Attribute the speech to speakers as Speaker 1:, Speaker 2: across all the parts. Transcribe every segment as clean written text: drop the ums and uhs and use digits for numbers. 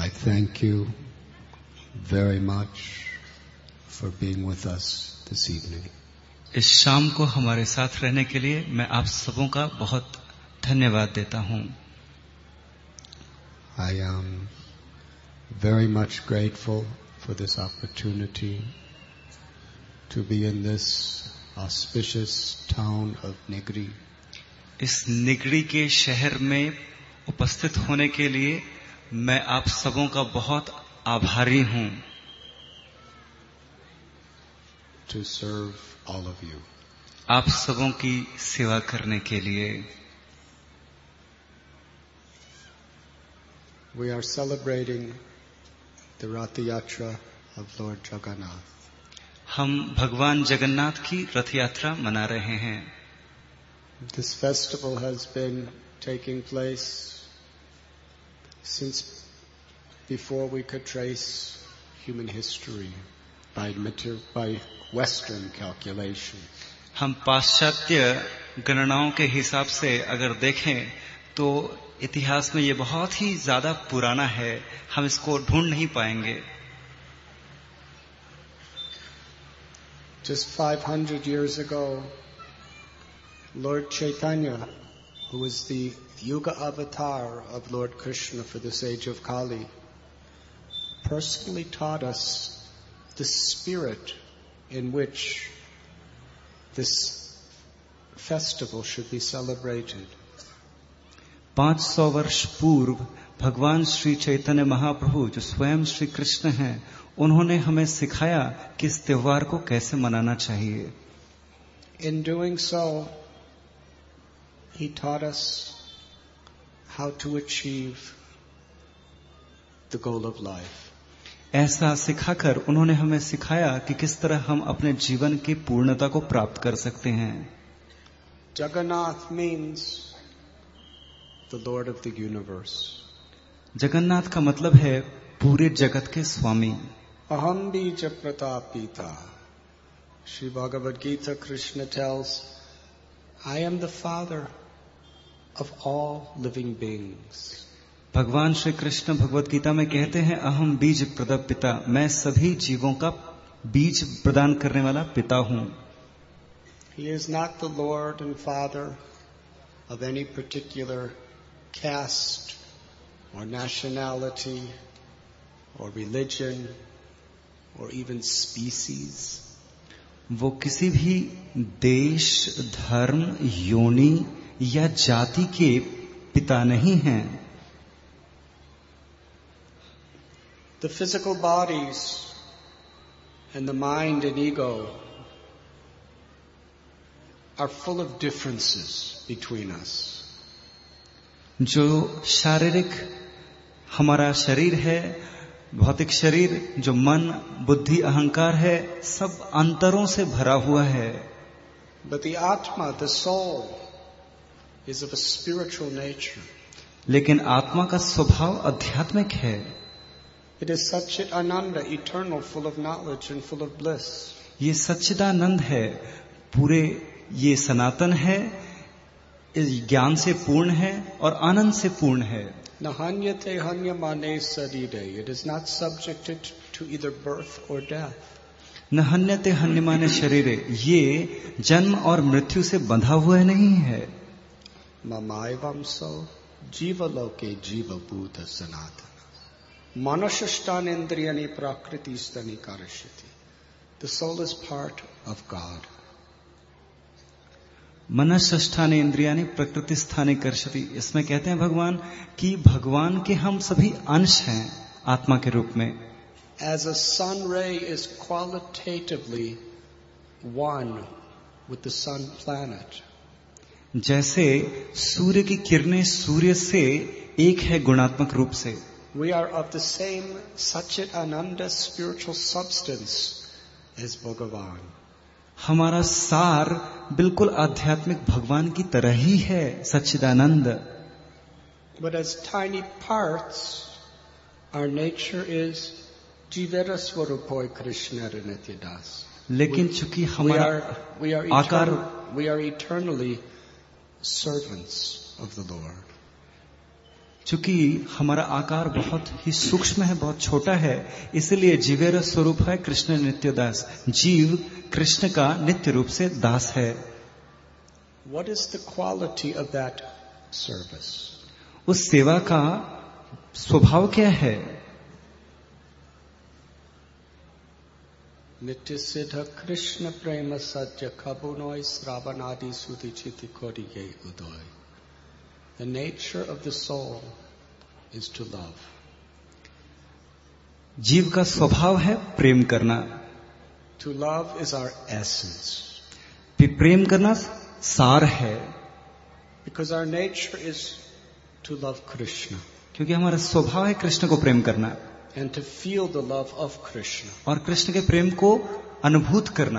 Speaker 1: I thank you very much for being with us this evening.
Speaker 2: इस शाम को हमारे साथ रहने के लिए मैं आप सबों का बहुत धन्यवाद देता हूं.
Speaker 1: I am very much grateful for this opportunity to be in this auspicious town of Nigri.
Speaker 2: इस निगड़ी के शहर में उपस्थित होने के लिए मैं आप सबों का बहुत आभारी हूं.
Speaker 1: To serve all of you.
Speaker 2: आप सबों की सेवा करने के लिए.
Speaker 1: We are celebrating the Rath Yatra of Lord Jagannath.
Speaker 2: हम भगवान जगन्नाथ की रथ यात्रा मना रहे हैं.
Speaker 1: This festival has been taking place since before we could trace human history by Western calculation.
Speaker 2: हम पाश्चात्य गणनाओं के हिसाब से अगर देखें तो इतिहास में ये बहुत ही ज्यादा पुराना है. हम इसको ढूंढ नहीं पाएंगे.
Speaker 1: Just 500 years ago, Lord Chaitanya, who was the Yuga avatar of Lord Krishna for this age of Kali, personally taught us the spirit in which this festival should be celebrated.
Speaker 2: 500 वर्ष पूर्व भगवान श्री चैतन्य महाप्रभु जो स्वयं श्री कृष्ण हैं, उन्होंने हमें सिखाया कि इस त्योहार को कैसे मनाना चाहिए.
Speaker 1: In doing so, he taught us how to achieve the goal of life.
Speaker 2: ऐसा सिखाकर उन्होंने हमें सिखाया कि किस तरह हम अपने जीवन की पूर्णता को प्राप्त कर सकते हैं.
Speaker 1: Jagannath means the Lord of the universe.
Speaker 2: Jagannath का मतलब है पूरे जगत के स्वामी.
Speaker 1: Aham bija pratapita. Shri Bhagavad Gita, Krishna tells, I am the father of all living beings.
Speaker 2: भगवान श्री कृष्ण भगवत गीता में कहते हैं, अहम बीज प्रद पिता, मैं सभी जीवों का बीज प्रदान करने वाला पिता हूं.
Speaker 1: He is not the Lord and Father of any particular caste or nationality or religion or even species.
Speaker 2: वो किसी भी देश, धर्म, योनि या जाति के पिता नहीं हैं.
Speaker 1: The physical bodies and the mind and ego are full of differences between us.
Speaker 2: जो शारीरिक हमारा शरीर है, भौतिक शरीर, जो मन, बुद्धि, अहंकार है, सब अंतरों से भरा हुआ है.
Speaker 1: But the Atma, the soul, is of a spiritual nature.
Speaker 2: लेकिन आत्मा का स्वभाव आध्यात्मिक है.
Speaker 1: It is Satchit Ananda, eternal, full of knowledge and full of bliss.
Speaker 2: ये सच्चिदानंद है, पूरे ये सनातन है, इस ज्ञान से पूर्ण है और आनंद से पूर्ण है.
Speaker 1: Nahanyate hanyamane sarire. It is not subjected to either birth or death.
Speaker 2: नहन्यते हन्यमाने शरीरे, ये जन्म और मृत्यु से बंधा हुआ नहीं है.
Speaker 1: Mamaivamso jiva loke jiva bhuta sanatana. Manashashthanendriyani prakriti-stani karashati. The soul is part of God.
Speaker 2: मनष्ठाने इंद्रियानि प्रकृति स्थाने कर्षति. इसमें कहते हैं भगवान कि भगवान के हम सभी अंश हैं आत्मा के रूप में.
Speaker 1: As a sun ray is qualitatively one with the sun planet.
Speaker 2: जैसे सूर्य की किरणें सूर्य से एक है गुणात्मक रूप से.
Speaker 1: We are of the same Satchit Ananda spiritual substance as Bhagavan.
Speaker 2: हमारा सार बिल्कुल आध्यात्मिक भगवान की तरह ही है, सच्चिदानंद.
Speaker 1: But as tiny parts, our nature is Jivera Swarupoi Krishna Nityadas.
Speaker 2: लेकिन चूंकि हमारा आकार,
Speaker 1: we are eternally servants of the Lord.
Speaker 2: चूंकि हमारा आकार बहुत ही सूक्ष्म है, बहुत छोटा है, इसलिए जीवेर स्वरूप है कृष्ण नित्य दास। जीव कृष्ण का नित्य रूप से दास है।
Speaker 1: What is the quality of that service?
Speaker 2: उस सेवा का स्वभाव क्या है?
Speaker 1: नित्य सिद्ध कृष्ण प्रेम सत्य खबुनोय श्रावणादि सुधि चिति कोडिये उदय। The nature of the soul is to love.
Speaker 2: जीव का स्वभाव है प्रेम करना।
Speaker 1: To love is our essence.
Speaker 2: प्रेम करना सार है।
Speaker 1: Because our nature is to love Krishna.
Speaker 2: क्योंकि हमारा स्वभाव है कृष्ण को प्रेम करना।
Speaker 1: And to feel the love of Krishna.
Speaker 2: और कृष्ण के प्रेम को अनुभूत करना।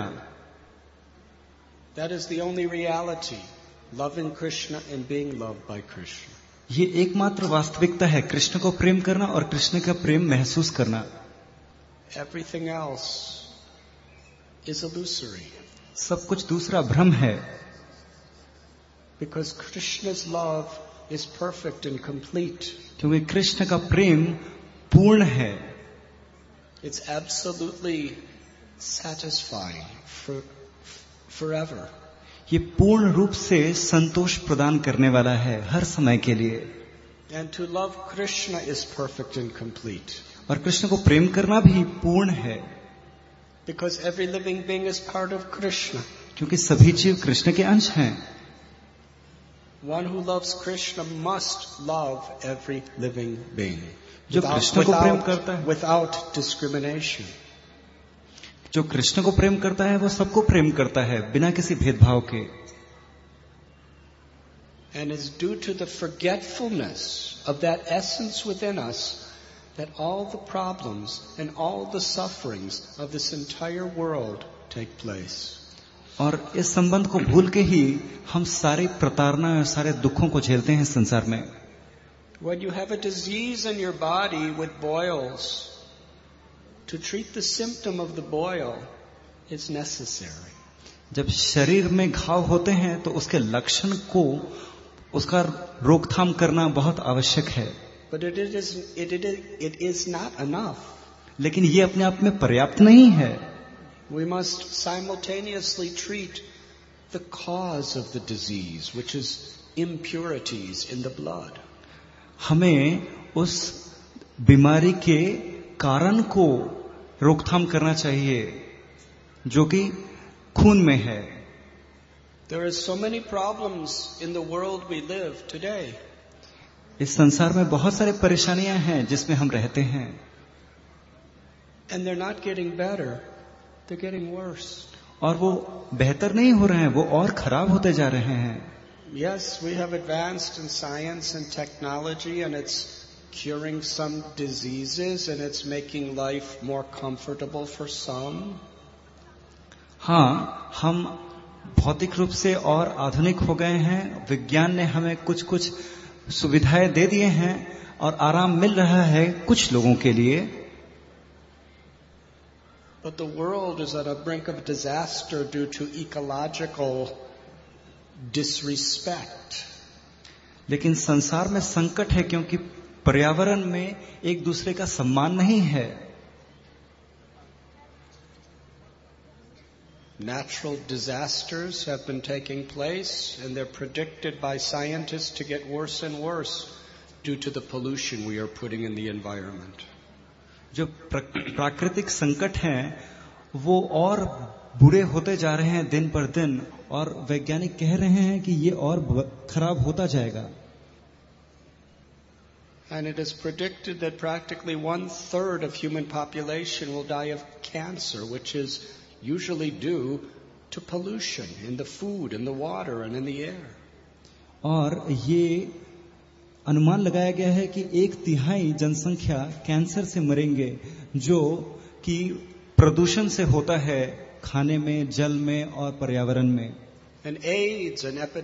Speaker 1: That is the only reality. Loving Krishna and being loved by Krishna.
Speaker 2: ये एकमात्र वास्तविकता है, कृष्ण को प्रेम करना और कृष्ण का प्रेम महसूस करना।
Speaker 1: Everything else is illusory.
Speaker 2: सब कुछ दूसरा भ्रम है।
Speaker 1: Because Krishna's love is perfect and complete.
Speaker 2: क्योंकि कृष्ण का प्रेम पूर्ण है।
Speaker 1: It's absolutely satisfying forever.
Speaker 2: ये पूर्ण रूप से संतोष प्रदान करने वाला है हर समय के लिए।
Speaker 1: And to love Krishna is perfect and complete.
Speaker 2: और कृष्ण को प्रेम करना भी पूर्ण है।
Speaker 1: Because every living being is part of Krishna.
Speaker 2: क्योंकि सभी जीव कृष्ण के अंश हैं।
Speaker 1: One who loves Krishna must love every living being.
Speaker 2: जो कृष्ण को प्रेम करता है,
Speaker 1: without discrimination.
Speaker 2: जो कृष्ण को प्रेम करता है वो सबको प्रेम करता है बिना किसी भेदभाव के।
Speaker 1: And it's due to the forgetfulness of that essence within us that all the problems and all the sufferings of this entire world take place.
Speaker 2: और इस संबंध को भूल के ही हम सारी प्रताड़ना और सारे दुखों को झेलते हैं संसार में।
Speaker 1: When you have a disease in your body with boils, to treat the symptom of the boil is necessary.
Speaker 2: जब शरीर में घाव होते हैं तो उसके लक्षण को उसका रोकथाम करना बहुत आवश्यक है।
Speaker 1: But it is not enough.
Speaker 2: लेकिन ये अपने आप में पर्याप्त नहीं है।
Speaker 1: We must simultaneously treat the cause of the disease, which is impurities in the blood.
Speaker 2: हमें उस बीमारी के कारण को रोकथाम करना चाहिए जो कि खून में है।
Speaker 1: There are so many problems in the world we live today.
Speaker 2: इस संसार में बहुत सारी परेशानियां हैं जिसमें हम रहते हैं।
Speaker 1: And they're not getting better, they're getting worse.
Speaker 2: और वो बेहतर नहीं हो रहे हैं, वो और खराब होते जा रहे हैं।
Speaker 1: Yes, we have advanced in science and technology, and it's curing some diseases, and it's making life more comfortable for some.
Speaker 2: हाँ, हम भौतिक रूप से और आधुनिक हो गए हैं। विज्ञान ने हमें कुछ कुछ सुविधाएं दे दिए हैं और आराम मिल रहा है कुछ लोगों के लिए।
Speaker 1: But the world is at a brink of disaster due to ecological disrespect.
Speaker 2: लेकिन संसार में संकट है क्योंकि पर्यावरण में एक दूसरे का सम्मान नहीं है।
Speaker 1: Natural disasters have been taking place, and they're predicted by scientists to get worse and worse due to the pollution we are putting in the environment.
Speaker 2: जो प्राकृतिक संकट हैं वो और बुरे होते जा रहे हैं दिन पर दिन, और वैज्ञानिक कह रहे हैं कि ये और खराब होता जाएगा।
Speaker 1: And it is predicted that practically 1/3 of human population will die of cancer, which is usually due to pollution in the food, in the water, and in the air.
Speaker 2: और ये अनुमान लगाया गया है कि 1/3 जनसंख्या कैंसर से मरेंगे, जो कि प्रदूषण से होता है खाने में, जल में और पर्यावरण में।
Speaker 1: And AIDS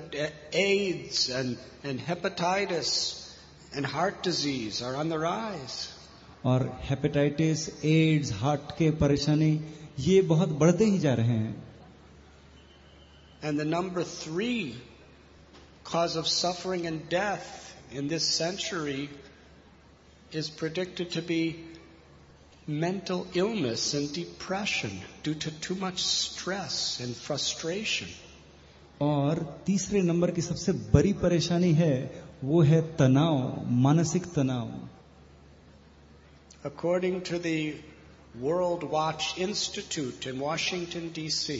Speaker 1: and hepatitis and heart disease are on the rise.
Speaker 2: और हेपेटाइटिस, एड्स, हार्ट के परेशानी ये बहुत बढ़ते ही जा रहे हैं।
Speaker 1: And the number 3 cause of suffering and death in this century is predicted to be mental illness and depression due to too much stress and frustration.
Speaker 2: और तीसरे नंबर की सबसे बड़ी परेशानी है वो है तनाव, मानसिक तनाव।
Speaker 1: According to the World Watch Institute in Washington D.C.,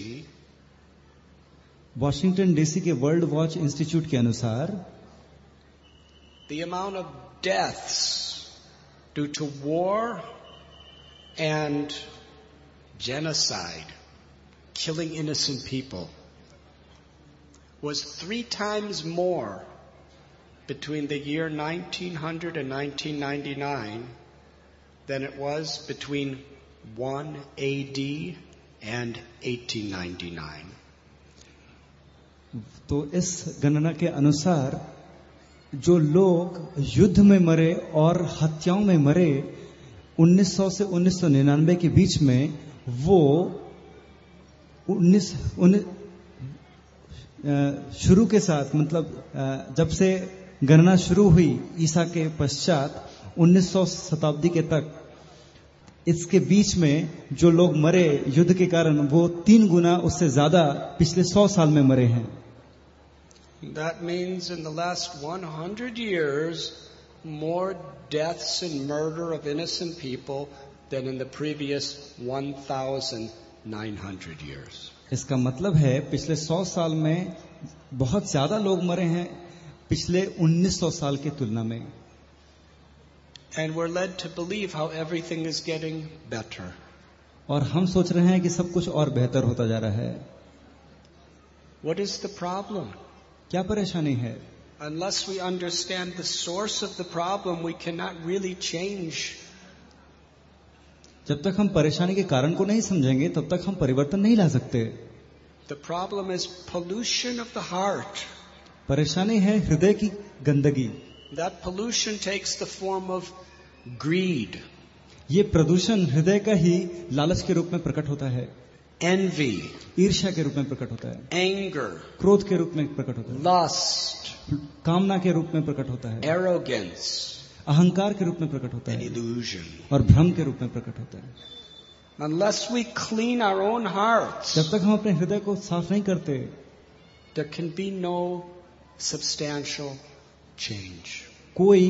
Speaker 2: Washington DC के वर्ल्ड वॉच इंस्टीट्यूट के अनुसार
Speaker 1: the amount of deaths due to war and genocide, killing innocent people, was 3 times more between the year 1900 and 1999 than it was between 1 AD and 1899.
Speaker 2: तो इस गणना के अनुसार जो लोग युद्ध में मरे और हत्याओं में मरे 1900 से 1999 के बीच में, वो शुरू के साथ, मतलब जब से गणना शुरू हुई ईसा के पश्चात 1900 शताब्दी के तक, इसके बीच में जो लोग मरे युद्ध के कारण वो 3 गुना उससे ज्यादा पिछले 100 साल में मरे हैं।
Speaker 1: That means in the last 100 years, more deaths and murder of innocent people than in the previous 1,900 years.
Speaker 2: इसका मतलब है पिछले 100 साल में बहुत ज्यादा लोग मरे हैं पिछले 1900 साल की तुलना में।
Speaker 1: And we're led to believe how everything is getting better.
Speaker 2: और हम सोच रहे हैं कि सब कुछ और बेहतर होता जा रहा है।
Speaker 1: What is the problem?
Speaker 2: क्या परेशानी है?
Speaker 1: Unless we understand the source of the problem, we cannot really change.
Speaker 2: जब तक हम परेशानी के कारण को नहीं समझेंगे तब तक हम परिवर्तन नहीं ला सकते।
Speaker 1: The problem is pollution of the heart.
Speaker 2: परेशानी है हृदय की गंदगी।
Speaker 1: That pollution takes the form of greed.
Speaker 2: ये प्रदूषण हृदय का ही लालच के रूप में प्रकट होता है,
Speaker 1: envy,
Speaker 2: ईर्ष्या के रूप में प्रकट होता है,
Speaker 1: anger,
Speaker 2: क्रोध के रूप में प्रकट होता है,
Speaker 1: lust,
Speaker 2: कामना के रूप में प्रकट होता है,
Speaker 1: arrogance,
Speaker 2: अहंकार के रूप में प्रकट होता
Speaker 1: and
Speaker 2: है,
Speaker 1: illusion.
Speaker 2: और भ्रम के रूप में प्रकट होता है।
Speaker 1: Unless we clean our own hearts,
Speaker 2: जब तक हम अपने हृदय को साफ नहीं करते,
Speaker 1: there can be no substantial change.
Speaker 2: कोई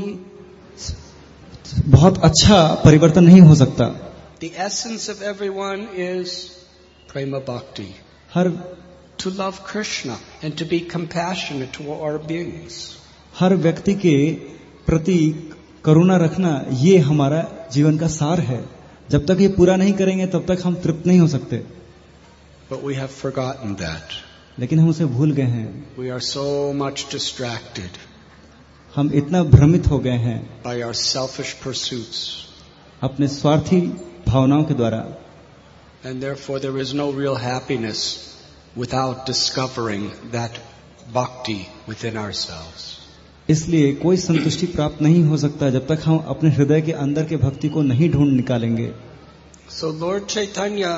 Speaker 2: बहुत अच्छा परिवर्तन नहीं हो सकता।
Speaker 1: The essence of everyone is prema bhakti. To love Krishna and to be compassionate to our beings.
Speaker 2: हर व्यक्ति के प्रति करुणा रखना ये हमारा जीवन का सार है। जब तक ये पूरा नहीं करेंगे तब तक हम तृप्त नहीं हो सकते।
Speaker 1: But we have forgotten that.
Speaker 2: लेकिन हम उसे भूल गए हैं।
Speaker 1: We are so much distracted.
Speaker 2: हम इतना भ्रमित हो गए हैं
Speaker 1: by our selfish pursuits.
Speaker 2: अपने स्वार्थी भावनाओं के द्वारा।
Speaker 1: And therefore there is no real happiness without discovering that bhakti within ourselves.
Speaker 2: इसलिए कोई संतुष्टि प्राप्त नहीं हो सकता जब तक हम अपने हृदय के अंदर के भक्ति को नहीं ढूंढ निकालेंगे।
Speaker 1: So Lord Chaitanya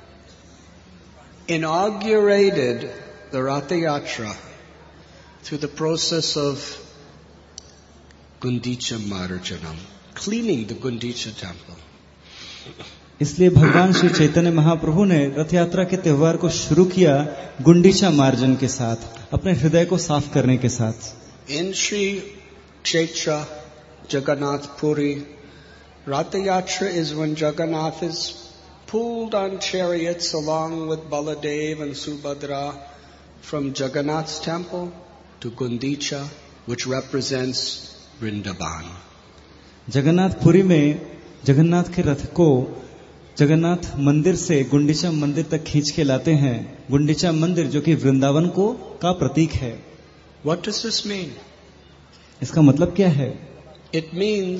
Speaker 1: inaugurated the Ratha Yatra through the process of Gundicha Marjanam, cleaning the Gundicha temple.
Speaker 2: इसलिए भगवान श्री चैतन्य महाप्रभु ने रथ यात्रा के त्योहार को शुरू किया गुंडीचा मार्जन के साथ, अपने हृदय को साफ करने के साथ।
Speaker 1: In Sri Kshetra Jagannath Puri, Ratha Yatra is when Jagannath is pulled on chariots along with Baladev and Subhadra from Jagannath's temple to Gundicha, which represents Vrindavan.
Speaker 2: Jagannathpuri में जगन्नाथ के रथ को जगन्नाथ मंदिर से गुंडीचा मंदिर तक खींच के लाते हैं। गुंडीचा मंदिर जो कि वृंदावन को का प्रतीक है।
Speaker 1: What does this mean?
Speaker 2: इसका मतलब क्या है?
Speaker 1: It means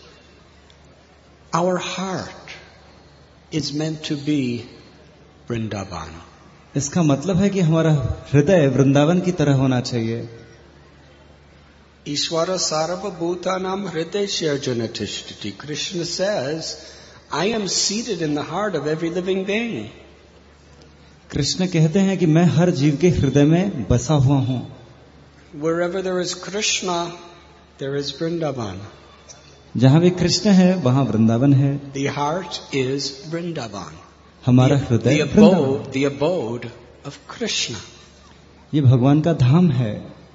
Speaker 1: our heart is meant to be Vrindavan.
Speaker 2: इसका मतलब है कि हमारा हृदय वृंदावन की तरह होना चाहिए।
Speaker 1: Ishvara sarvabhutanam hridayasya janatishthiti. Krishna says, I am seated in the heart of every living being.
Speaker 2: Krishna कहते हैं कि मैं हर जीव के हृदय में बसा हुआ हूं।
Speaker 1: Wherever there is Krishna, there is Vrindavan.
Speaker 2: जहां भी कृष्ण है वहां वृंदावन है.
Speaker 1: The heart is Vrindavan.
Speaker 2: हमारा हृदय Vrindavan.
Speaker 1: The abode of Krishna.
Speaker 2: ये भगवान का धाम है.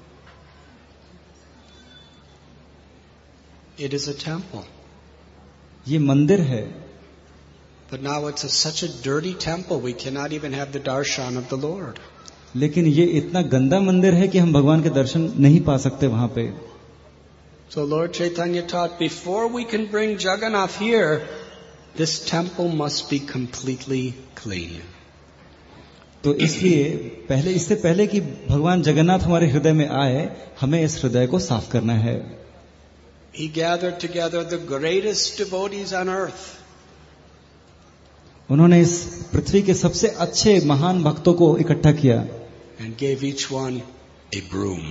Speaker 1: It is a temple.
Speaker 2: ये मंदिर है.
Speaker 1: But now it's such a dirty temple, we cannot even have the darshan of the Lord.
Speaker 2: लेकिन ये इतना गंदा मंदिर है कि हम भगवान के दर्शन नहीं पा सकते वहां पे.
Speaker 1: So Lord Chaitanya taught, before we can bring Jagannath here, this temple must be completely clean.
Speaker 2: तो इसलिए इससे पहले कि भगवान जगन्नाथ हमारे हृदय में आए, हमें इस हृदय को साफ करना है.
Speaker 1: He gathered together the greatest devotees on earth.
Speaker 2: उन्होंने इस पृथ्वी के सबसे अच्छे महान भक्तों को इकट्ठा किया.
Speaker 1: And gave each one a broom.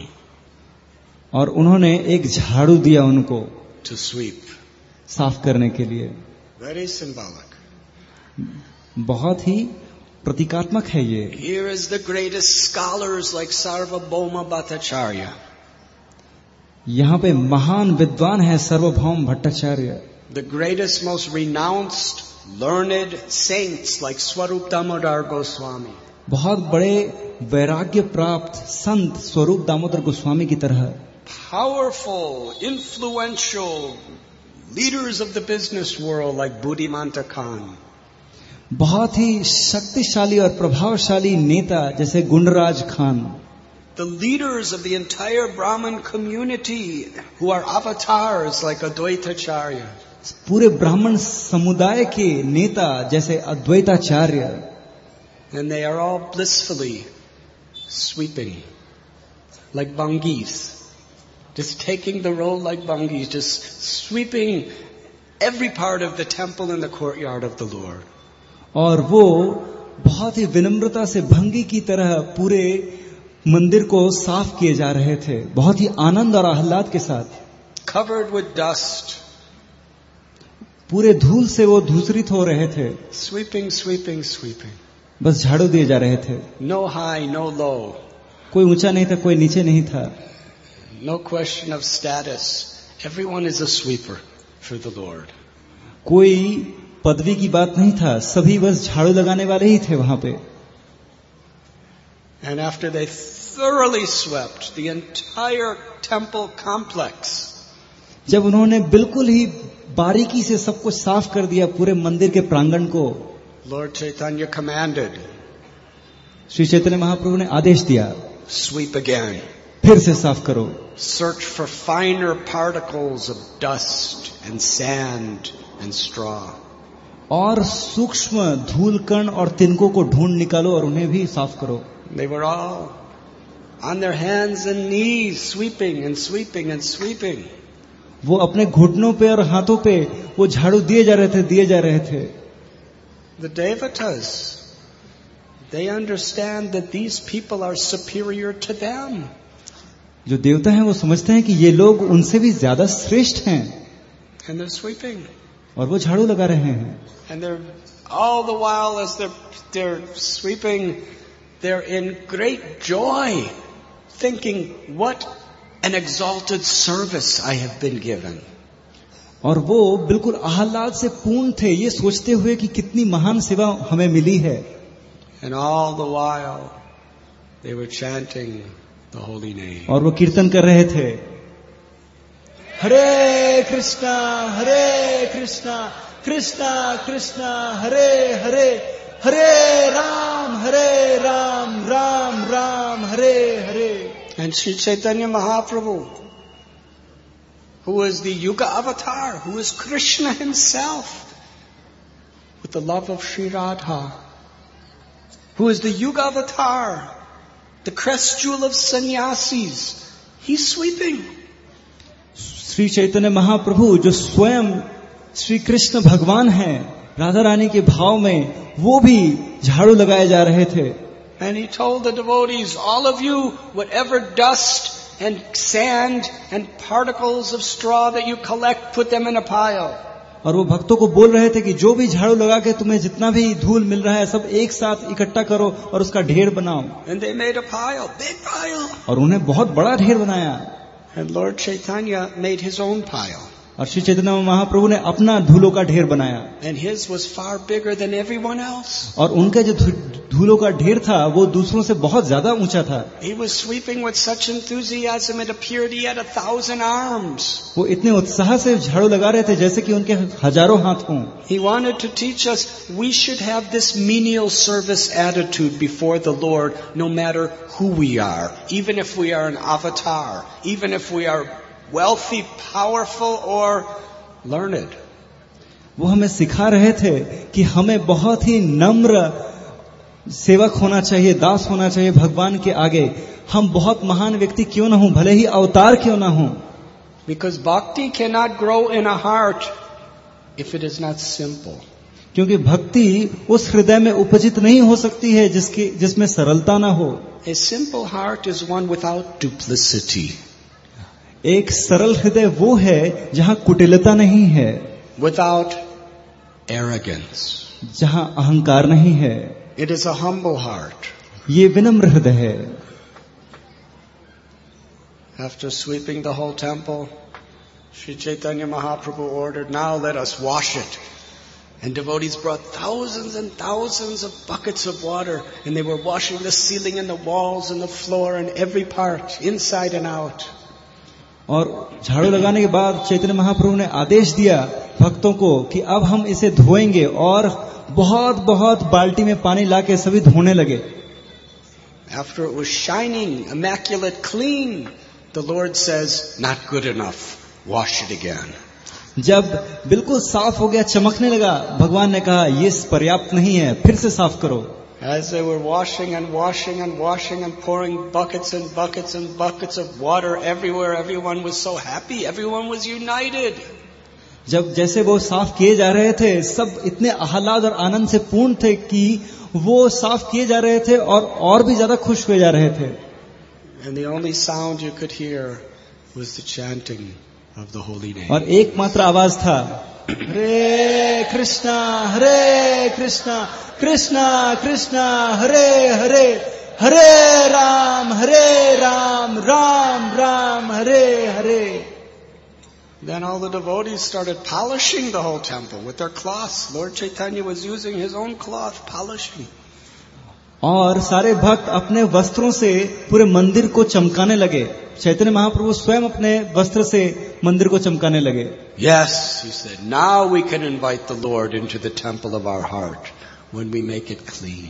Speaker 2: और उन्होंने एक झाड़ू दिया उनको
Speaker 1: to sweep.
Speaker 2: साफ करने के लिए.
Speaker 1: Very symbolic.
Speaker 2: बहुत ही प्रतीकात्मक है ये.
Speaker 1: Here is the greatest scholars like Sarvabhauma Bhattacharya.
Speaker 2: यहाँ पे महान विद्वान है सार्वभौम Bhattacharya.
Speaker 1: The greatest, most renounced, learned saints like Swarup Damodar Goswami.
Speaker 2: बहुत बड़े वैराग्य प्राप्त संत स्वरूप दामोदर गोस्वामी की तरह.
Speaker 1: Powerful, influential leaders of the business world like Buddhimanta Khan.
Speaker 2: बहुत ही शक्तिशाली और प्रभावशाली नेता जैसे गुंडराज Khan.
Speaker 1: The leaders of the entire Brahmin community who are avatars like Advaitacharya.
Speaker 2: पूरे ब्राह्मण समुदाय के नेता जैसे Advaitacharya.
Speaker 1: And they are all blissfully sweeping like bhangis. Just taking the role like bhangis, just sweeping every part of the temple and the courtyard of the Lord.
Speaker 2: और वो बहुत ही विनम्रता से भंगी की तरह पूरे मंदिर को साफ किए जा रहे थे, बहुत ही आनंद और आह्लाद के साथ.
Speaker 1: Covered with dust.
Speaker 2: पूरे धूल से वो धूसरित हो रहे थे.
Speaker 1: Sweeping, sweeping, sweeping.
Speaker 2: बस झाड़ू दिए जा रहे थे.
Speaker 1: No high, no low.
Speaker 2: कोई ऊंचा नहीं था, कोई नीचे नहीं था.
Speaker 1: No question of status. Everyone is a sweeper for the Lord.
Speaker 2: कोई पदवी की बात नहीं था, सभी बस झाड़ू लगाने वाले ही थे वहां पे.
Speaker 1: And after they thoroughly swept the entire temple complex,
Speaker 2: जब उन्होंने बिल्कुल ही बारीकी से सब कुछ साफ कर दिया पूरे मंदिर के प्रांगण को,
Speaker 1: Lord Chaitanya commanded,
Speaker 2: Shri Chaitanya Mahaprabhu ने आदेश दिया,
Speaker 1: sweep again.
Speaker 2: फिर से साफ करो.
Speaker 1: Search for finer particles of dust and sand and straw.
Speaker 2: और सूक्ष्म धूल कण और तिनकों को ढूंढ निकालो और उन्हें भी साफ करो.
Speaker 1: They were all on their hands and knees, sweeping and sweeping and sweeping.
Speaker 2: वो अपने घुटनों पे और हाथों पे वो झाड़ू दिए जा रहे थे.
Speaker 1: The devatas, they understand that these people are superior to them.
Speaker 2: जो देवता हैं वो समझते हैं कि ये लोग उनसे भी ज्यादा श्रेष्ठ हैं.
Speaker 1: And they're sweeping.
Speaker 2: और वो झाड़ू लगा रहे हैं.
Speaker 1: And they're all the while as they're sweeping, they're in great joy, thinking, what an exalted service I have been given.
Speaker 2: और वो बिल्कुल आह्लाद से पूर्ण थे, ये सोचते हुए कि कितनी महान सेवा हमें मिली है.
Speaker 1: And all the while they were chanting the holy name.
Speaker 2: और वो कीर्तन कर रहे थे, हरे कृष्णा कृष्णा कृष्णा हरे हरे, हरे Ram Ram Ram Hare Hare.
Speaker 1: And Sri Chaitanya Mahaprabhu, who is the Yuga avatar, who is Krishna himself, with the love of Sri Radha, who is the Yuga avatar, the crest jewel of sannyasis, he's sweeping.
Speaker 2: Shri Chaitanya Mahaprabhu जो स्वयं श्री कृष्ण भगवान हैं, राधा रानी के भाव में वो भी झाड़ू लगाए जा रहे थे.
Speaker 1: And he told the devotees, all of you, whatever dust and sand and particles of straw that you collect, put them in a pile.
Speaker 2: और वो भक्तों को बोल रहे थे कि जो भी झाड़ू लगा के तुम्हें जितना भी धूल मिल रहा है सब एक साथ इकट्ठा करो और उसका ढेर बनाओ.
Speaker 1: And they made a pile, big pile.
Speaker 2: और उन्हें बहुत बड़ा ढेर बनाया.
Speaker 1: And Lord Chaitanya made his own pile.
Speaker 2: और श्री चैतन्य महाप्रभु ने अपना धूलों का ढेर बनाया,
Speaker 1: And his was far bigger than everyone else.
Speaker 2: और उनका जो धूलों का ढेर था वो दूसरों से बहुत ज्यादा ऊंचा था.
Speaker 1: He was sweeping with such enthusiasm it appeared he had 1,000 arms.
Speaker 2: वो इतने उत्साह से झाड़ू लगा रहे थे जैसे कि उनके हजारों हाथ हों.
Speaker 1: He wanted to teach us we should have this menial service attitude before the Lord no matter who we are, even if we are an avatar, even if we are wealthy, powerful or learned.
Speaker 2: वो हमें सिखा रहे थे कि हमें बहुत ही नम्र सेवक होना चाहिए, दास होना चाहिए भगवान के आगे. हम बहुत महान व्यक्ति क्यों ना हो, भले ही अवतार क्यों ना हो.
Speaker 1: Because bhakti cannot grow in a heart if it is not simple.
Speaker 2: क्योंकि भक्ति उस हृदय में उपजित नहीं हो सकती है जिसमें सरलता ना हो.
Speaker 1: A simple heart is one without duplicity.
Speaker 2: एक सरल हृदय वो है जहां कुटिलता नहीं है,
Speaker 1: without arrogance.
Speaker 2: जहां अहंकार नहीं है.
Speaker 1: It is a humble heart.
Speaker 2: ये विनम्र हृदय है.
Speaker 1: After sweeping the whole temple, Sri Chaitanya Mahaprabhu ordered, now let us wash it. And devotees brought thousands and thousands of buckets of water, and they were washing the ceiling and the walls and the floor and every part, inside and out.
Speaker 2: और झाड़ू लगाने के बाद चैतन्य महाप्रभु ने आदेश दिया भक्तों को कि अब हम इसे धोएंगे, और बहुत बहुत बाल्टी में पानी लाके सभी धोने लगे.
Speaker 1: After it was shining, immaculate, clean, the Lord says, not good enough, wash it again.
Speaker 2: जब बिल्कुल साफ हो गया, चमकने लगा, भगवान ने कहा ये पर्याप्त नहीं है, फिर से साफ करो.
Speaker 1: As they were washing and washing and washing and pouring buckets and buckets and buckets of water everywhere, everyone was so happy, everyone was united.
Speaker 2: जब जैसे वो साफ किए जा रहे थे, सब इतने आह्लाद और आनंद से पूर्ण थे कि वो साफ किए जा रहे थे और भी ज्यादा खुश हुए जा रहे थे.
Speaker 1: And the only sound you could hear was the chanting of the holy name.
Speaker 2: और एकमात्र आवाज था, हरे कृष्णा कृष्णा कृष्णा हरे हरे, हरे Ram Ram Ram Hare Hare.
Speaker 1: Then all the devotees started polishing the whole temple with their cloths. Lord Chaitanya was using his own cloth polishing.
Speaker 2: और सारे भक्त अपने वस्त्रों से पूरे मंदिर को चमकाने लगे. चैतन्य महाप्रभु स्वयं अपने वस्त्र से मंदिर को चमकाने लगे.
Speaker 1: Yes, he said, now we can invite the Lord into the temple of our heart when we make it clean.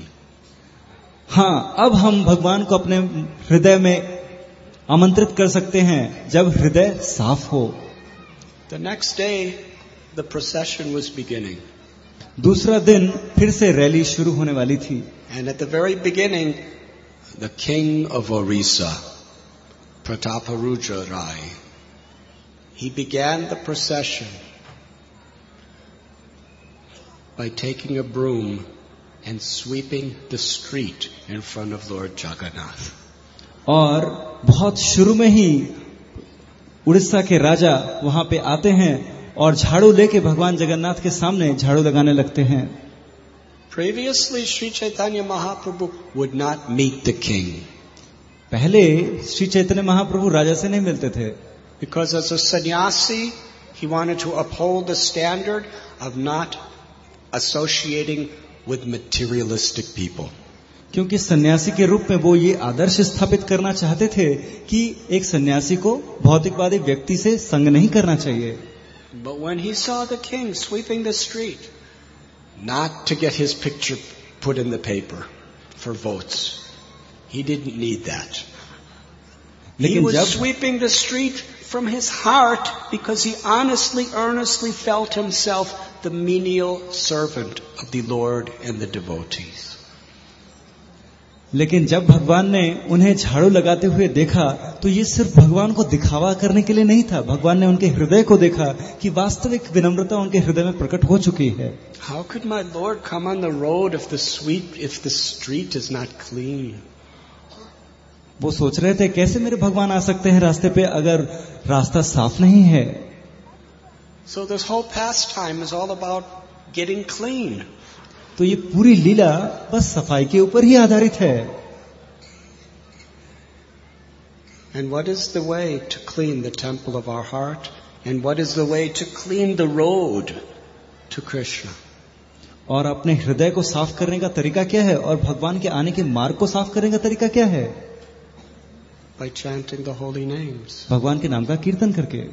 Speaker 2: हाँ, अब हम भगवान को अपने हृदय में आमंत्रित कर सकते हैं जब हृदय साफ हो.
Speaker 1: The next day, the procession was beginning.
Speaker 2: दूसरा दिन फिर से रैली शुरू होने वाली थी.
Speaker 1: And at the very beginning, the king of Orissa, Prataparudra Rai, he began the procession by taking a broom and sweeping the street in front of Lord Jagannath.
Speaker 2: और बहुत शुरू में ही उड़ीसा के राजा वहां पे आते हैं और झाड़ू लेके भगवान जगन्नाथ के सामने झाड़ू लगाने लगते हैं.
Speaker 1: Previously, Sri Chaitanya Mahaprabhu would not meet the king.
Speaker 2: पहले श्री चैतन्य महाप्रभु राजा से नहीं मिलते थे.
Speaker 1: Because as a sannyasi, he wanted to uphold the standard of not associating with materialistic people.
Speaker 2: क्योंकि सन्यासी के रूप में वो ये आदर्श स्थापित करना चाहते थे कि एक सन्यासी को भौतिकवादी व्यक्ति से संग नहीं करना चाहिए.
Speaker 1: But when he saw the king sweeping the street, not to get his picture put in the paper for votes, he didn't need that. He was sweeping the street from his heart because he honestly, earnestly felt himself the menial servant of the Lord and the devotees.
Speaker 2: लेकिन जब भगवान ने उन्हें झाड़ू लगाते हुए देखा तो ये सिर्फ भगवान को दिखावा करने के लिए नहीं था. भगवान ने उनके हृदय को देखा कि वास्तविक विनम्रता उनके हृदय में प्रकट हो चुकी है.
Speaker 1: How could my Lord come on the road if the street is not clean?
Speaker 2: वो सोच रहे थे कैसे मेरे भगवान आ सकते हैं रास्ते पे अगर रास्ता साफ नहीं है.
Speaker 1: So this whole pastime is all about getting clean.
Speaker 2: तो ये पूरी लीला बस सफाई के ऊपर ही आधारित है.
Speaker 1: And what is the way to clean the temple of our heart? And what is the way to clean the road to Krishna?
Speaker 2: और अपने हृदय को साफ करने का तरीका क्या है और भगवान के आने के मार्ग को साफ करने का तरीका क्या है?
Speaker 1: By chanting the holy names.
Speaker 2: भगवान के नाम का कीर्तन करके.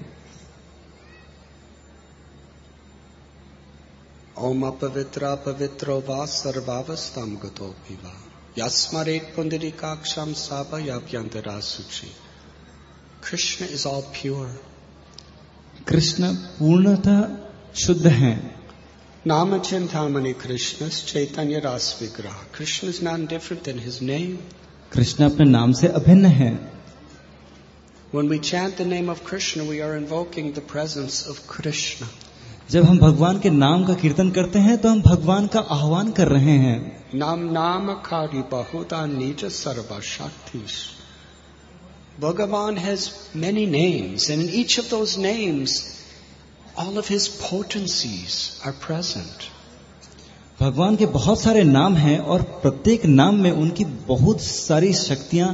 Speaker 1: Om apavitra pavitro va sarvavastam gato piva. Yasmaret pundarikaksham saba yapyantara suchi. Krishna is all pure.
Speaker 2: Krishna पूर्णतः शुद्ध हैं.
Speaker 1: Nama Chintamani Krishna's Chaitanya Ras Vigraha. Krishna is none different than his name.
Speaker 2: Krishna अपने नाम से अभिन्न है.
Speaker 1: When we chant the name of Krishna, we are invoking the presence of Krishna.
Speaker 2: जब हम भगवान के नाम का कीर्तन करते हैं तो हम भगवान का आह्वान कर रहे हैं.
Speaker 1: Nam namakari bahuda nija sarva shaktish. Bhagavan has many names, and in each of those names, all of his potencies are present.
Speaker 2: भगवान के बहुत सारे नाम हैं और प्रत्येक नाम में उनकी बहुत सारी शक्तियां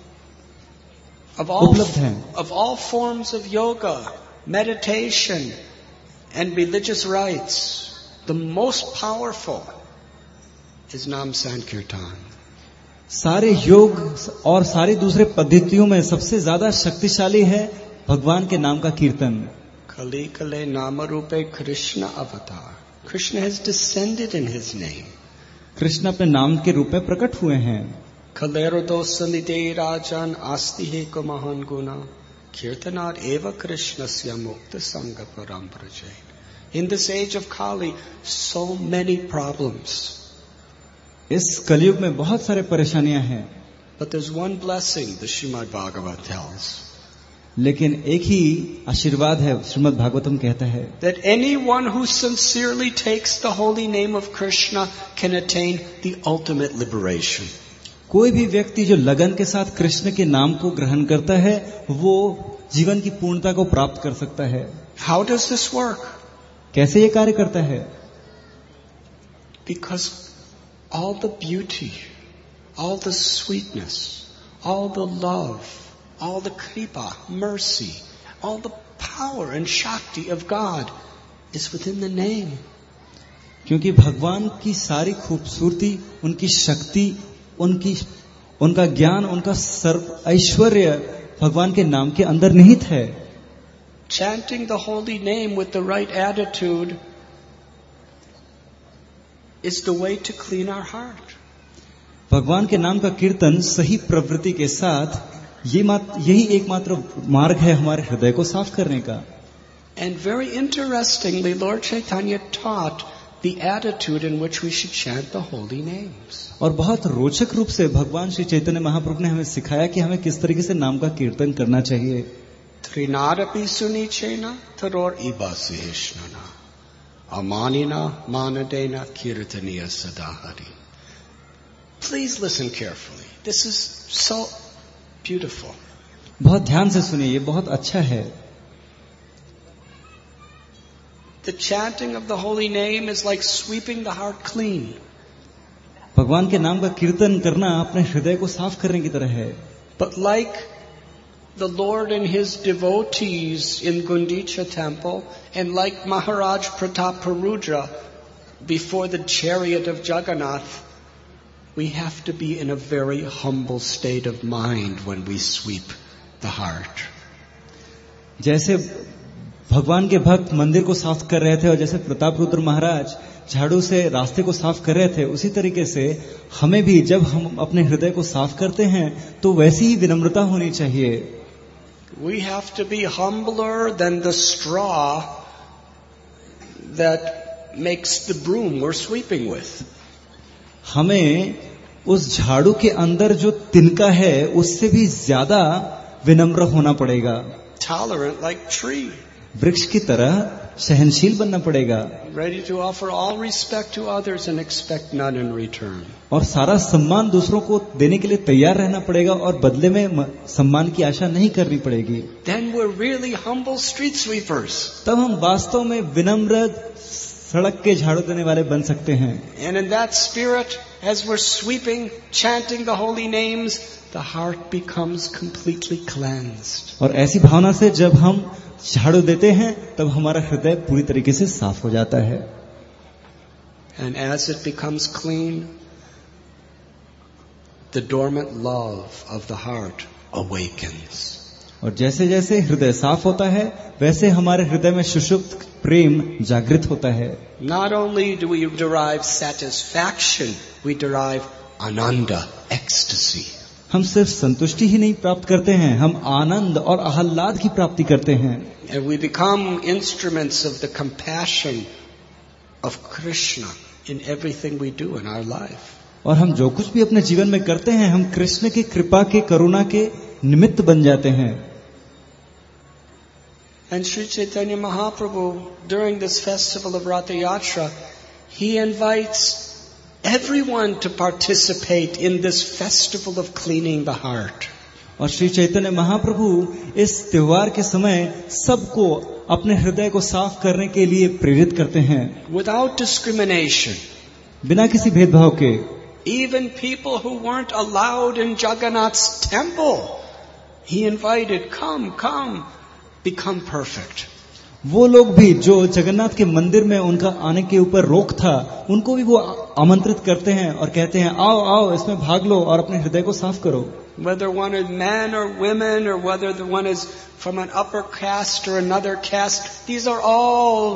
Speaker 2: उपलब्ध हैं.
Speaker 1: Of all forms of yoga, meditation, and religious rites, the most powerful is Nam Sankirtan.
Speaker 2: सारे योग और सारी दूसरे पद्धतियों में सबसे ज्यादा शक्तिशाली है भगवान के नाम का कीर्तन.
Speaker 1: Kali Kale Nama Rupe Krishna Avatar. Krishna has descended in his name.
Speaker 2: Krishna अपने नाम के रूप में प्रकट हुए हैं.
Speaker 1: Kalero dosanide rajan asti heko mahan guna. Kirtanat eva Krishnasya mukta sangha parampraje. In this age of Kali, so many problems.
Speaker 2: इस कलयुग में बहुत सारे परेशानियां हैं.
Speaker 1: But there's one blessing the Srimad Bhagavatam tells.
Speaker 2: लेकिन एक ही आशीर्वाद है श्रीमद् भागवतम कहता है.
Speaker 1: That anyone who sincerely takes the holy name of Krishna can attain the ultimate liberation.
Speaker 2: कोई भी व्यक्ति जो लगन के साथ कृष्ण के नाम को ग्रहण करता है वो जीवन की पूर्णता को प्राप्त कर सकता है.
Speaker 1: How does this work?
Speaker 2: कैसे ये कार्य करता है?
Speaker 1: Because all the beauty, all the sweetness, all the love, all the kripa, mercy, all the power and shakti of God is within the name.
Speaker 2: क्योंकि भगवान की सारी खूबसूरती, उनकी शक्ति, उनका ज्ञान, उनका सर्व ऐश्वर्य भगवान के नाम के अंदर निहित है.
Speaker 1: Chanting the holy name with the right attitude is the way to clean our heart.
Speaker 2: भगवान के नाम का कीर्तन सही प्रवृत्ति के साथ यही एकमात्र मार्ग है हमारे हृदय को साफ करने का.
Speaker 1: And very interestingly, Lord Chaitanya taught the attitude in which we should chant the holy names.
Speaker 2: और बहुत रोचक रूप से भगवान श्री चैतन्य महाप्रभु ने हमें सिखाया कि हमें किस तरीके से नाम का कीर्तन करना चाहिए.
Speaker 1: Trinadapi sunichena taror ibasiheshnana amanina manadena kirtaniya sadahari. Please listen carefully. This is so beautiful.
Speaker 2: बहुत ध्यान से सुनिए, ये बहुत अच्छा है.
Speaker 1: The chanting of the holy name is like sweeping the heart clean.
Speaker 2: भगवान के नाम का कीर्तन करना अपने हृदय को साफ करने की तरह है.
Speaker 1: But like the Lord and his devotees in Gundicha temple, and like Maharaj Prataparudra before the chariot of Jagannath, we have to be in a very humble state of mind when we sweep the heart.
Speaker 2: जैसे भगवान के भक्त मंदिर को साफ कर रहे थे और जैसे प्रतापरुद्र महाराज झाड़ू से रास्ते को साफ कर रहे थे, उसी तरीके से हमें भी जब हम अपने हृदय को साफ करते हैं तो वैसी ही विनम्रता होनी चाहिए.
Speaker 1: We have to be humbler than the straw that makes the broom we're sweeping with.
Speaker 2: हमें उस झाड़ू के अंदर जो तिनका है उससे भी ज्यादा विनम्र होना पड़ेगा.
Speaker 1: Tolerant like tree.
Speaker 2: वृक्ष की तरह सहनशील बनना पड़ेगा.
Speaker 1: Ready to offer all respect to others and expect none in return.
Speaker 2: और सारा सम्मान दूसरों को देने के लिए तैयार रहना पड़ेगा और बदले में सम्मान की आशा नहीं करनी पड़ेगी.
Speaker 1: Then we're really humble street sweepers.
Speaker 2: तब हम वास्तव में विनम्र सड़क के झाड़ू देने वाले बन सकते हैं।
Speaker 1: And in that spirit, as we're sweeping, chanting the holy names, the heart becomes completely cleansed.
Speaker 2: और ऐसी भावना से जब हम झाड़ू देते हैं तब हमारा हृदय पूरी तरीके से साफ हो जाता है।
Speaker 1: And as it becomes clean, the dormant love of the heart awakens.
Speaker 2: और जैसे जैसे हृदय साफ होता है वैसे हमारे हृदय में सुषुप्त प्रेम जागृत होता है।
Speaker 1: Not only do we derive satisfaction, we derive ananda, ecstasy.
Speaker 2: हम सिर्फ संतुष्टि ही नहीं प्राप्त करते हैं, हम आनंद और आह्लाद की प्राप्ति करते हैं।
Speaker 1: And we become instruments of the compassion of Krishna in everything we do in our life.
Speaker 2: और हम जो कुछ भी अपने जीवन में करते हैं हम कृष्ण की कृपा के करुणा के निमित्त बन जाते हैं।
Speaker 1: And Sri Chaitanya Mahaprabhu, during this festival of Ratha Yatra, he invites everyone to participate in this festival of cleaning the heart.
Speaker 2: और श्री चैतन्य महाप्रभु इस त्योहार के समय सबको अपने हृदय को साफ करने के लिए प्रेरित करते हैं।
Speaker 1: Without discrimination.
Speaker 2: बिना किसी भेदभाव के।
Speaker 1: Even people who weren't allowed in Jagannath's temple, he invited, come, become perfect.
Speaker 2: वो लोग भी जो जगन्नाथ के मंदिर में उनका आने के ऊपर रोक था, उनको भी वो आमंत्रित करते हैं और कहते हैं आओ आओ इसमें भाग लो और अपने हृदय को साफ करो।
Speaker 1: Whether one is men or women or whether the one is from an upper caste or another caste, these are all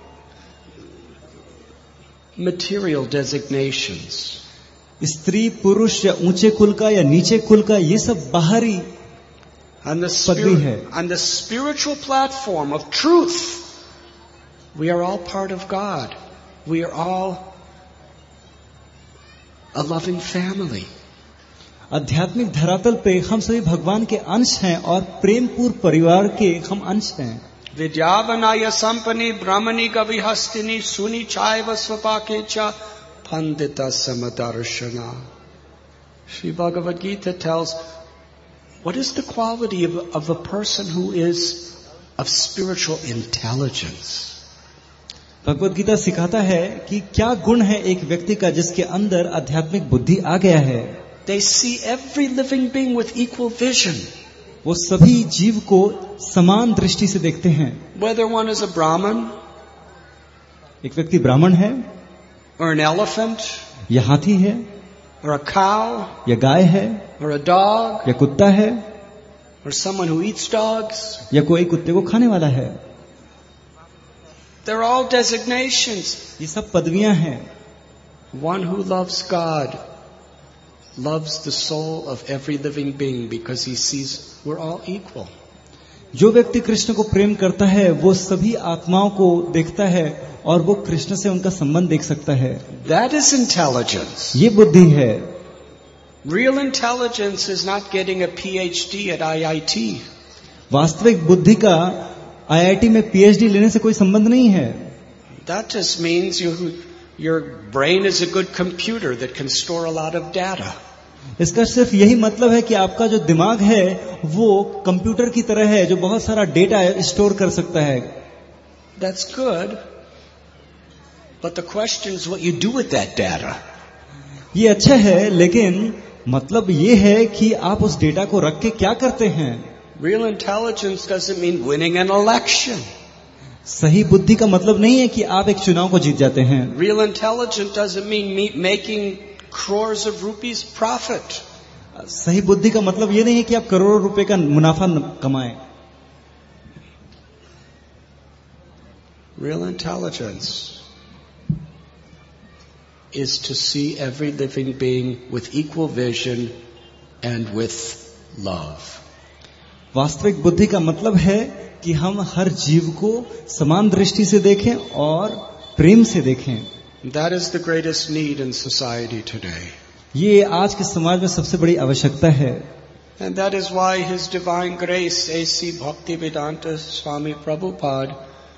Speaker 1: material designations.
Speaker 2: स्त्री पुरुष या ऊंचे कुल का या नीचे कुल का ये सब बाहरी पदवी है।
Speaker 1: On the spiritual platform of truth, we are all part of God. We are all a loving family.
Speaker 2: आध्यात्मिक धरातल पे हम सभी भगवान के अंश हैं और प्रेमपूर्ण परिवार के हम अंश हैं।
Speaker 1: विद्यावनाय संपन्नी ब्राह्मणी कविहस्तिनी सुनी चायव स्वपाकेचा pandita samadarshana. Sri Bhagavad Gita tells, what is the quality of a person who is of spiritual intelligence?
Speaker 2: Bhagavad Gita सिखाता है कि क्या गुण है एक व्यक्ति का जिसके अंदर आध्यात्मिक बुद्धि आ गया है।
Speaker 1: They see every living being with equal vision.
Speaker 2: वो सभी जीव को समान दृष्टि से देखते हैं।
Speaker 1: Whether one is a Brahmin,
Speaker 2: एक व्यक्ति ब्राह्मण है,
Speaker 1: or an elephant,
Speaker 2: या हाथी है,
Speaker 1: or a cow,
Speaker 2: या गाय है,
Speaker 1: or a dog,
Speaker 2: या कुत्ता है,
Speaker 1: or someone who eats dogs,
Speaker 2: या कोई कुत्ते को खाने वाला है।
Speaker 1: They're all designations.
Speaker 2: ये सब पदवियां हैं।
Speaker 1: One who loves God loves the soul of every living being because he sees we're all equal.
Speaker 2: जो व्यक्ति कृष्ण को प्रेम करता है वो सभी आत्माओं को देखता है और वो कृष्ण से उनका संबंध देख सकता है।
Speaker 1: That is intelligence.
Speaker 2: ये बुद्धि है।
Speaker 1: Real intelligence is not getting a PhD at IIT.
Speaker 2: वास्तविक बुद्धि का IIT में PhD लेने से कोई संबंध नहीं है।
Speaker 1: That just means your brain is a good computer that can store a lot of data.
Speaker 2: इसका सिर्फ यही मतलब है कि आपका जो दिमाग है वो कंप्यूटर की तरह है जो बहुत सारा डेटा स्टोर कर सकता है।
Speaker 1: That's good. But the question is what you do with that data.
Speaker 2: ये अच्छा है लेकिन मतलब ये है कि आप उस डेटा को रख के क्या करते हैं।
Speaker 1: Real intelligence doesn't mean winning an election.
Speaker 2: सही बुद्धि का मतलब नहीं है कि आप एक चुनाव को जीत जाते हैं।
Speaker 1: Real intelligence doesn't mean making crores of rupees profit.
Speaker 2: सही बुद्धि का मतलब ये नहीं है कि आप करोड़ों रुपए का मुनाफा कमाएं।
Speaker 1: Real intelligence is to see every living being with equal vision and with love.
Speaker 2: वास्तविक बुद्धि का मतलब है कि हम हर जीव को समान दृष्टि से देखें और प्रेम से देखें।
Speaker 1: That is the greatest need in society today.
Speaker 2: ये आज के समाज में सबसे बड़ी आवश्यकता है।
Speaker 1: And that is why His Divine Grace, A.C. Bhaktivedanta Swami Prabhupada,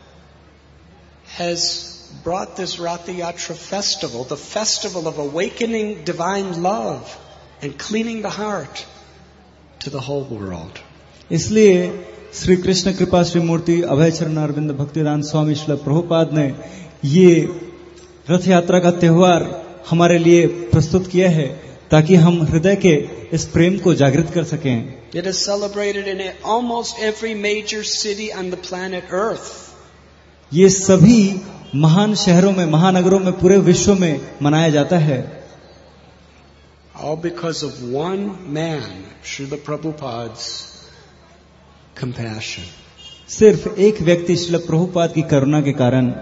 Speaker 1: has brought this Ratha Yatra festival, the festival of awakening divine love and cleaning the heart, to the whole world.
Speaker 2: इसलिए श्री कृष्ण कृपा श्री मूर्ति अभय चरण अरविंद भक्तिदान स्वामी श्रील प्रभुपाद ने ये रथ यात्रा का त्योहार हमारे लिए प्रस्तुत किया है ताकि हम हृदय के इस प्रेम को जागृत कर सकें।
Speaker 1: It is celebrated in almost every major city on the planet Earth.
Speaker 2: ये सभी महान शहरों में, महानगरों में, पूरे विश्व में मनाया जाता है।
Speaker 1: All because of one man, Srila Prabhupada's compassion.
Speaker 2: सिर्फ एक व्यक्ति श्रील प्रभुपाद की करुणा के कारण।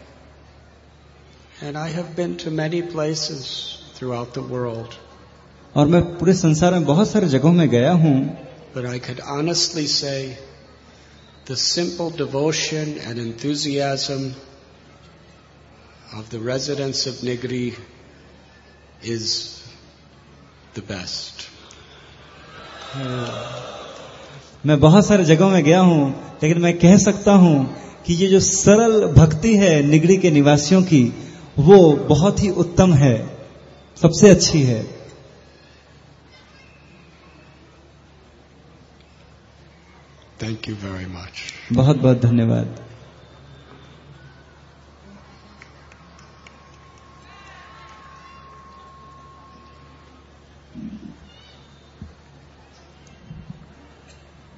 Speaker 1: And I have been to many places throughout the world.
Speaker 2: और मैं पूरे संसार में बहुत सारे जगहों में गया हूं।
Speaker 1: But I could honestly say the simple devotion and enthusiasm of the residents of Nigri is the best.
Speaker 2: मैं बहुत सारे जगहों में गया हूं, लेकिन मैं कह सकता हूं कि ये जो सरल भक्ति है निगड़ी के निवासियों की, वो बहुत ही उत्तम है, सबसे अच्छी है।
Speaker 1: Thank you very much.
Speaker 2: बहुत बहुत धन्यवाद।